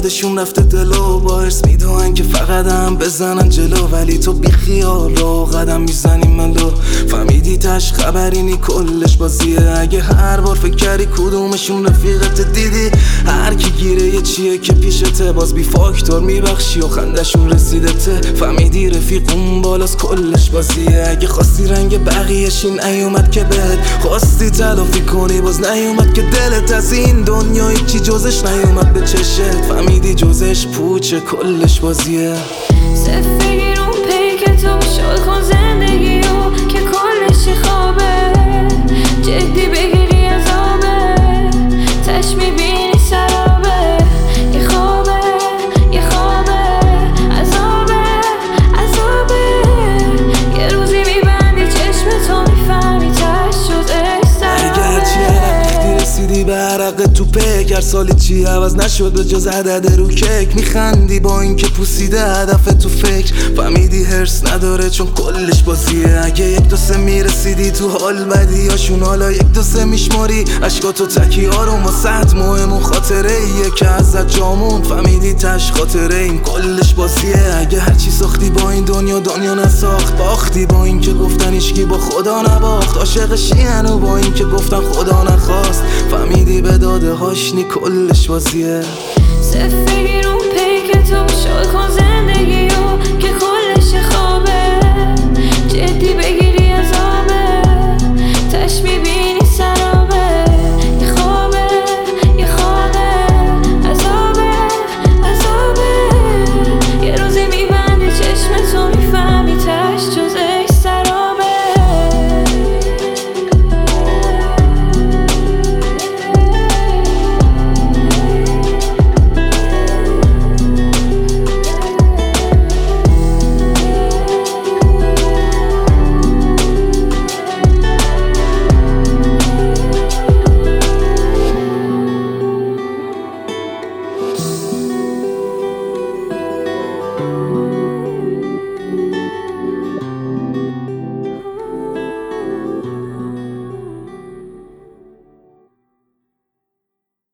یادشون رفته دلو با ارس میدونن که فقط هم بزنن جلو، ولی تو بی خیال رو قدم میزنی ملو. فهمیدی تش خبرینی کلش بازیه، اگه هر بار فکر کردی کدومشون رفیقت دیدی هر کی گیره یه چیه که پیشته، باز بی فاکتور میبخشی و خندشون رسیدته. فهمیدی رفیق اون بالاست کلش بازیه، اگه خواستی رنگ بقیه‌ش این نیومد که بهت، خواستی تلافی کنی باز نیومد که دلت، از این دنیا هیچی جزش نیومد به چشت. فهمیدی جزش پوچه کلش بازیه. صرف بگیر اون پیک تو شد کن زندگی رو که کلش خوابه، جدی بگیری عذابه، تش میبینی سرابه، یه خوابه یه خوابه، عذابه عذابه. یه روزی میبندی چشم تو میفهمی تش شد اگر چی رسیدی به عرق تو پک، هر سالی چی عوض نشد به جز عدد رو کک. میخندی با اینکه پوسیده هدف تو فکر، فهمیدی هرس نداره چون کلش بازیه. اگه یک دو سه میرسیدی تو حال بدی هاشون، حالا یک دو سه میشماری عشقاتو تکیه رو واسه مهم و خاطره ایه که ازت جامون. فهمیدی تش خاطره این کلش بازیه. اگه هرچی ساختی با این دنیا نساخت، باختی با اینکه گفتن هیچکی با خدا نباخت، عاشقشی هنو با اینکه گفتن خدا نخواست. فهمیدی به داده هاشنی کلش بازیه. صرف بگیر اون پیک تو شد کن